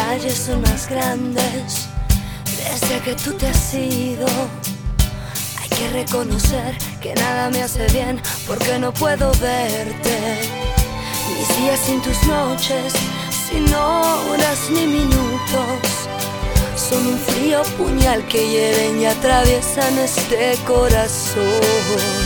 calles son más grandes desde que tú te has ido. Hay que reconocer que nada me hace bien porque no puedo verte. Mis días sin tus noches, sin horas ni minutos, son un frío puñal que hieren y atraviesan este corazón.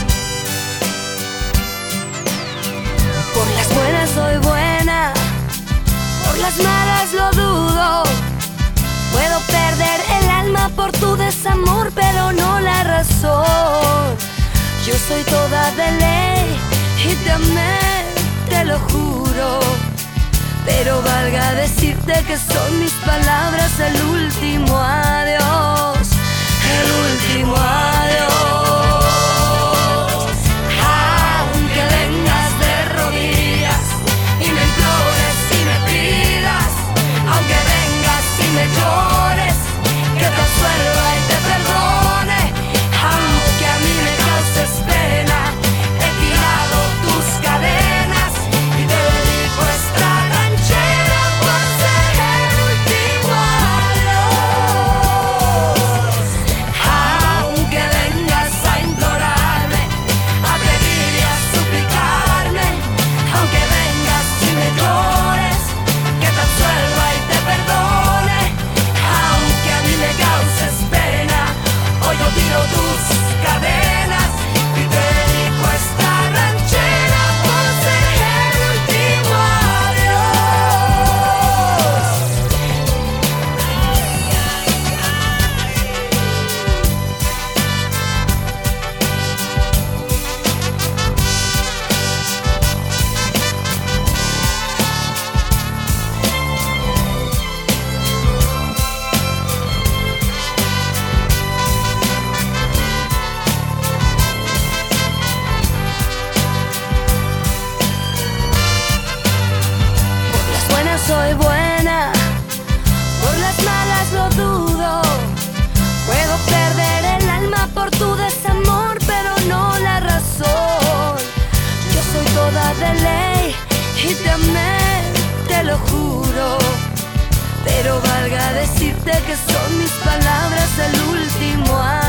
Por las buenas soy buena, por las malas lo dudo. Puedo perder el alma por tu desamor, pero no la razón. Yo soy toda de ley y te amé, te lo juro. Pero valga decirte que son mis palabras el último adiós, el último adiós. Aunque vengas de rodillas y me implores y me pidas, aunque vengas y me llores, que te absuelva y te perdone, aunque a mí me causes pena, he tirado tus cadenas y te dedico esta ranchera por ser el último adiós. Aunque vengas a implorarme, a pedir y a suplicarme, aunque vengas y me llores, que te absuelva y te perdone, aunque a mí me causes pena, hoy yo tiro tus cadenas y te dedico esta ranchera por ser el último adiós. Por las buenas soy buena, por las malas lo dudo. Puedo perder el alma por tu desamor, pero no la razón. Yo soy toda de ley y te amé, te lo juro. Pero valga decirte que son mis palabras el último adiós.